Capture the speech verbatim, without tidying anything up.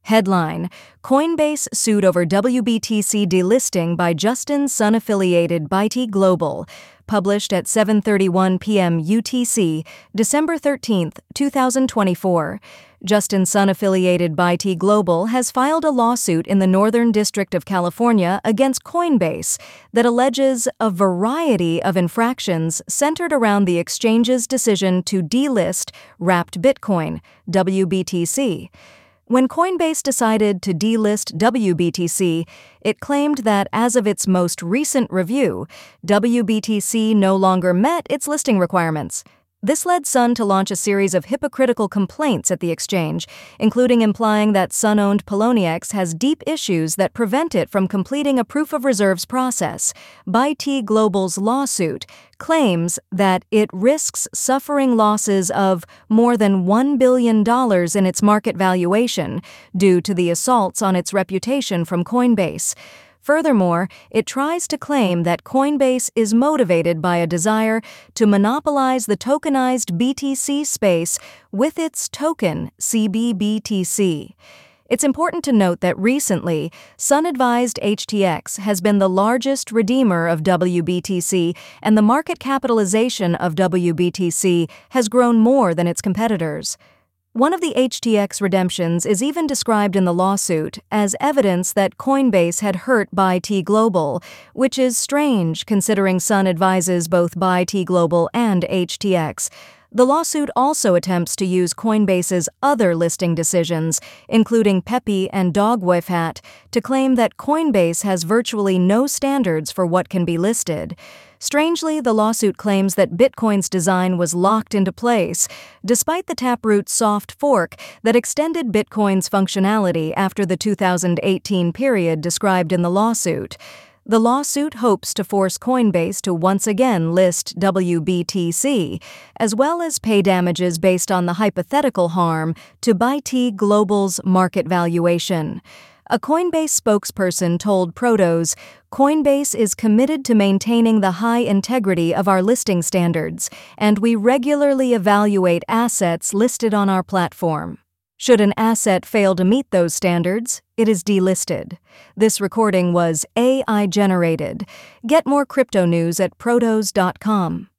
Headline: Coinbase sued over W B T C delisting by Justin Sun-affiliated Byte Global. Published at seven thirty-one p m U T C, December thirteenth, two thousand twenty-four. Justin Sun-affiliated Byte Global has filed a lawsuit in the Northern District of California against Coinbase that alleges a variety of infractions centered around the exchange's decision to delist Wrapped Bitcoin, W B T C. When Coinbase decided to delist W B T C, it claimed that as of its most recent review, W B T C no longer met its listing requirements. This led Sun to launch a series of hypocritical complaints at the exchange, including implying that Sun-owned Poloniex has deep issues that prevent it from completing a proof of reserves process. Byte Global's lawsuit claims that it risks suffering losses of more than one billion dollars in its market valuation due to the assaults on its reputation from Coinbase. Furthermore, it tries to claim that Coinbase is motivated by a desire to monopolize the tokenized B T C space with its token, C B B T C. It's important to note that recently, Sun-advised H T X has been the largest redeemer of W B T C, and the market capitalization of W B T C has grown more than its competitors. One of the H T X redemptions is even described in the lawsuit as evidence that Coinbase had hurt Byte Global, which is strange considering Sun advises both Byte Global and H T X. The lawsuit also attempts to use Coinbase's other listing decisions, including Pepe and Dogwifhat, to claim that Coinbase has virtually no standards for what can be listed. Strangely, the lawsuit claims that Bitcoin's design was locked into place, despite the Taproot soft fork that extended Bitcoin's functionality after the two thousand eighteen period described in the lawsuit. The lawsuit hopes to force Coinbase to once again list W B T C, as well as pay damages based on the hypothetical harm to Byte Global's market valuation. A Coinbase spokesperson told Protos, "Coinbase is committed to maintaining the high integrity of our listing standards, and we regularly evaluate assets listed on our platform. Should an asset fail to meet those standards, it is delisted." This recording was A I generated. Get more crypto news at protos dot com.